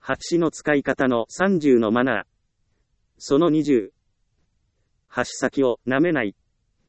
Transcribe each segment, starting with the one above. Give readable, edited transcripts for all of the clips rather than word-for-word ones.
箸の使い方の30のマナー。その20。箸先を舐めない。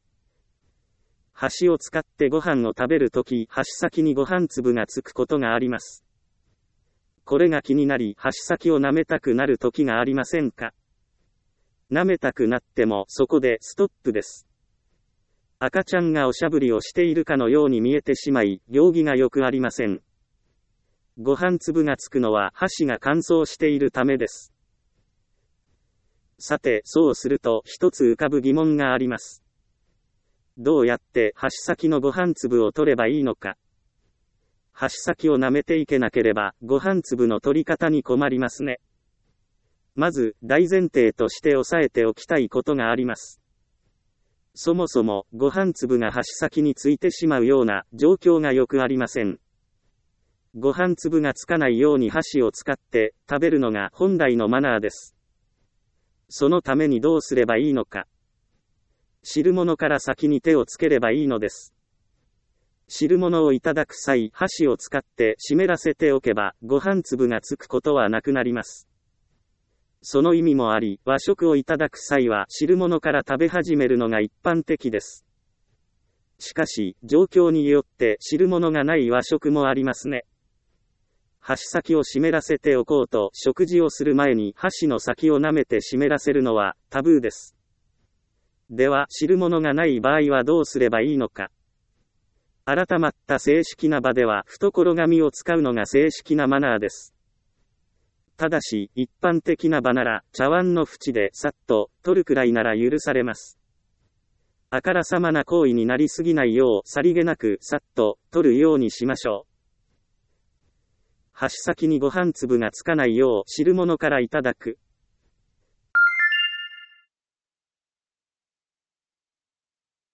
箸を使ってご飯を食べるとき、箸先にご飯粒がつくことがあります。これが気になり、箸先を舐めたくなるときがありませんか？舐めたくなっても、そこでストップです。赤ちゃんがおしゃぶりをしているかのように見えてしまい、行儀がよくありません。ご飯粒がつくのは箸が乾燥しているためです。さて、そうすると一つ浮かぶ疑問があります。どうやって箸先のご飯粒を取ればいいのか。箸先を舐めていけなければ、ご飯粒の取り方に困りますね。まず、大前提として押さえておきたいことがあります。そもそも、ご飯粒が箸先についてしまうような状況がよくありません。ご飯粒がつかないように箸を使って食べるのが本来のマナーです。そのためにどうすればいいのか。汁物から先に手をつければいいのです。汁物をいただく際、箸を使って湿らせておけば、ご飯粒がつくことはなくなります。その意味もあり、和食をいただく際は汁物から食べ始めるのが一般的です。しかし、状況によって汁物がない和食もありますね。箸先を湿らせておこうと食事をする前に箸の先を舐めて湿らせるのはタブーです。では、汁物がない場合はどうすればいいのか。改まった正式な場では懐紙を使うのが正式なマナーです。ただし、一般的な場なら茶碗の縁でさっと取るくらいなら許されます。あからさまな行為になりすぎないようさりげなくさっと取るようにしましょう。箸先にご飯粒がつかないよう汁物からいただく。